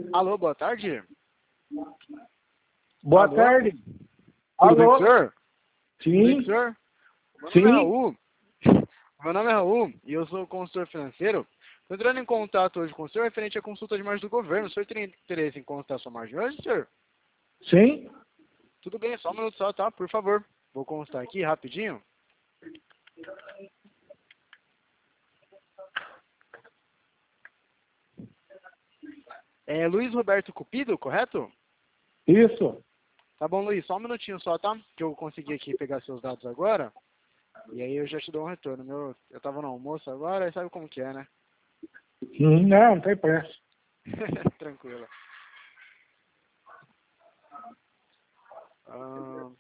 Alô, boa tarde. Boa Alô? tarde. Tudo bem com Alô? o senhor? Tudo bem com o Sim, senhor? Meu sim. nome é Raul. Meu nome é Raul e eu sou consultor financeiro. Estou entrando em contato hoje com o senhor referente à consulta de margem do governo. O senhor teria interesse em consultar sua margem hoje, senhor? Sim. Tudo bem, só um minuto só, tá? Por favor. Vou constar aqui rapidinho. É Luiz Roberto Cupido, correto? Isso. Tá bom, Luiz, só um minutinho só, tá? Que eu consegui aqui pegar seus dados agora. E aí eu já te dou um retorno. Eu tava no almoço agora, e sabe como que é, né? Não tem pressa. Tranquilo. Ah,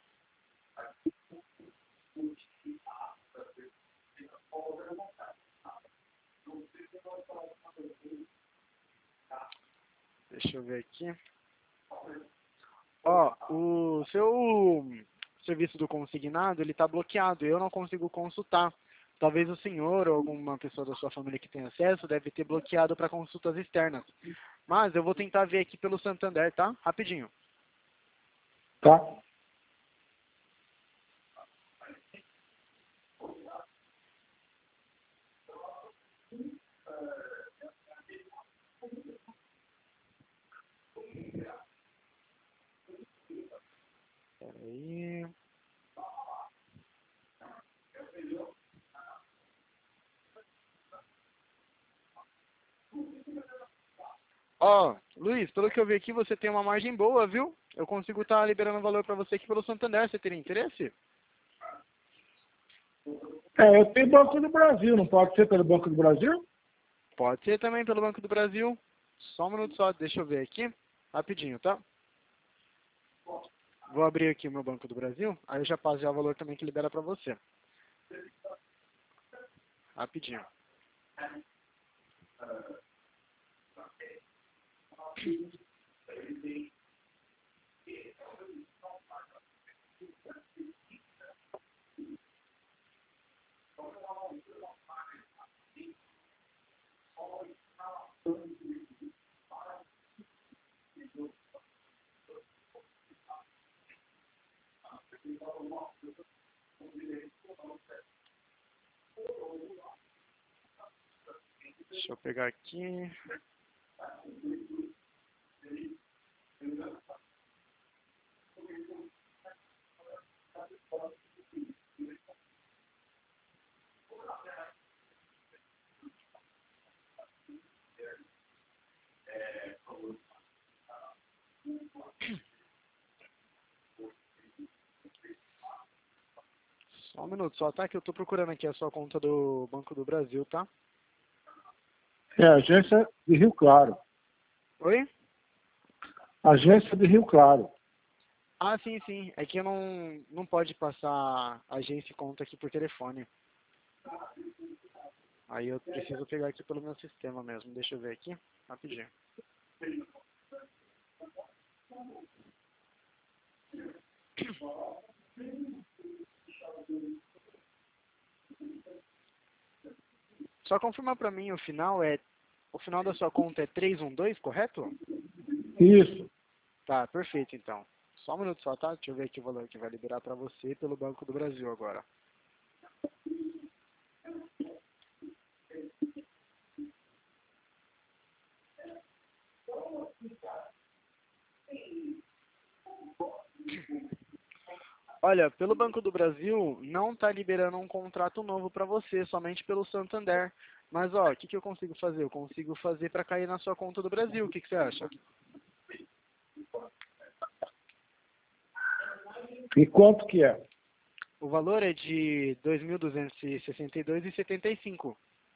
deixa eu ver aqui. Ó, o seu serviço do consignado, ele tá bloqueado. Eu não consigo consultar. Talvez o senhor ou alguma pessoa da sua família que tenha acesso deve ter bloqueado para consultas externas. Mas eu vou tentar ver aqui pelo Santander, tá? Rapidinho. Tá. Peraí. Ó, Luiz, pelo que eu vi aqui, você tem uma margem boa, viu? Eu consigo estar liberando valor para você aqui pelo Santander. Você teria interesse? Eu tenho Banco do Brasil, não pode ser pelo Banco do Brasil? Pode ser também pelo Banco do Brasil. Só um minuto só, deixa eu ver aqui. Rapidinho, tá? Vou abrir aqui o meu Banco do Brasil. Aí eu já passo já o valor também que libera para você. Rapidinho. Deixa eu pegar aqui. Só um minuto só, tá? Que eu tô procurando aqui a sua conta do Banco do Brasil, tá? É agência de Rio Claro. Oi? Agência de Rio Claro. Ah, sim, sim. É que eu não pode passar agência e conta aqui por telefone. Aí eu preciso pegar aqui pelo meu sistema mesmo. Deixa eu ver aqui. Rapidinho. Só confirmar pra mim o final da sua conta é 312, correto? Isso. Tá, perfeito então. Só um minuto só, tá? Deixa eu ver aqui o valor que vai liberar pra você pelo Banco do Brasil agora. Olha, pelo Banco do Brasil não tá liberando um contrato novo pra você, somente pelo Santander. Mas ó, o que eu consigo fazer? Eu consigo fazer pra cair na sua conta do Brasil. O que você acha? E quanto que é? O valor é de 2.262,75.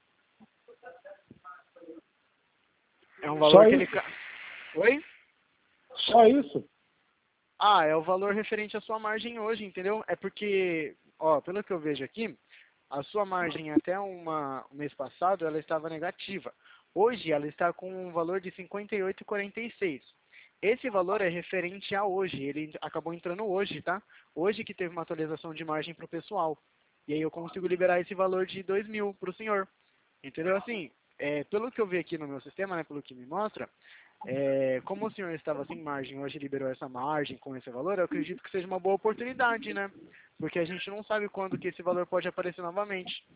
É um valor Só que ele... isso? Oi? Só isso? Ah, é o valor referente à sua margem hoje, entendeu? É porque, ó, pelo que eu vejo aqui, a sua margem até um mês passado, ela estava negativa. Hoje, ela está com um valor de 58,46. Esse valor é referente a hoje, ele acabou entrando hoje, tá? Hoje que teve uma atualização de margem para o pessoal. E aí eu consigo liberar esse valor de 2.000 para o senhor. Entendeu? Assim, pelo que eu vi aqui no meu sistema, né, pelo que me mostra, Como o senhor estava sem margem, hoje liberou essa margem com esse valor, eu acredito que seja uma boa oportunidade, né? Porque a gente não sabe quando que esse valor pode aparecer novamente.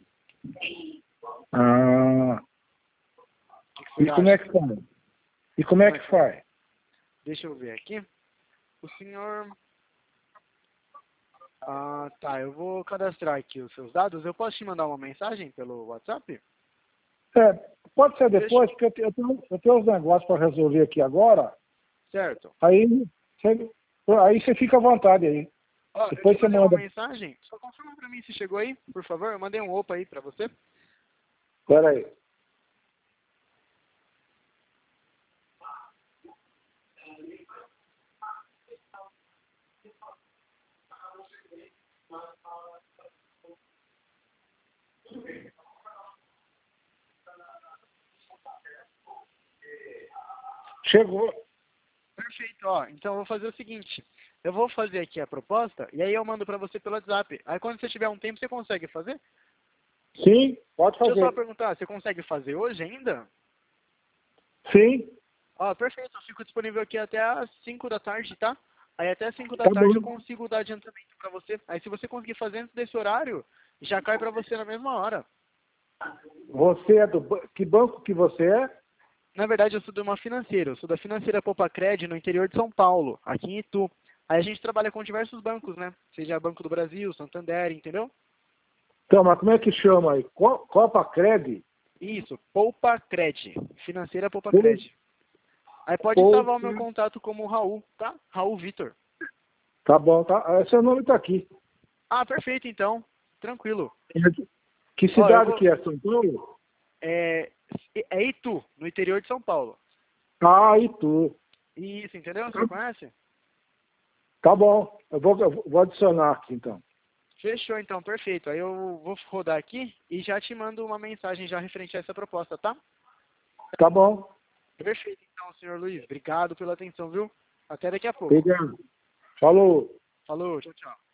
Ah, O que que você e como é acha? que faz? E como é que faz? Deixa eu ver aqui. O senhor... Ah, tá. Eu vou cadastrar aqui os seus dados. Eu posso te mandar uma mensagem pelo WhatsApp? É, pode ser Deixa. depois, porque eu tenho uns negócios para resolver aqui agora. Certo. Aí você fica à vontade aí. Ó, eu Depois te você mandei uma manda. mensagem. Só confirma pra mim se chegou aí, por favor. Eu mandei um opa aí pra você. Espera aí. Chegou. Perfeito, ó. Então eu vou fazer o seguinte. Eu vou fazer aqui a proposta e aí eu mando pra você pelo WhatsApp. Aí quando você tiver um tempo, você consegue fazer? Sim, pode Deixa eu só fazer. perguntar, você consegue fazer hoje ainda? Sim, Ó, perfeito. Eu fico disponível aqui até às 5 da tarde, tá? Aí até às 5 da tá tarde eu bom. consigo dar adiantamento pra você. Aí se você conseguir fazer antes desse horário, já cai pra você na mesma hora. Você é que banco que você é? Na verdade, eu sou de uma financeira. Eu sou da financeira Popacred no interior de São Paulo, aqui em Itu. Aí a gente trabalha com diversos bancos, né? Seja Banco do Brasil, Santander, entendeu? Então, mas como é que chama aí? Copa Cred? Isso, Poupacred. Financeira Poupacred. Aí pode salvar o meu Poupa. contato como Raul, tá? Raul Vitor. Tá bom, tá? Seu nome tá aqui. Ah, perfeito, então. Tranquilo. Que Ó, eu cidade vou... que é? São Paulo? É, é Itu, no interior de São Paulo. Ah, Itu. Isso, entendeu? Tá, Você conhece? tá bom. Eu vou adicionar aqui, então. Fechou, então. Perfeito. Aí eu vou rodar aqui e já te mando uma mensagem já referente a essa proposta, tá? Tá bom. Perfeito, então, senhor Luiz. Obrigado pela atenção, viu? Até daqui a pouco. Obrigado. Falou. Falou, tchau, tchau.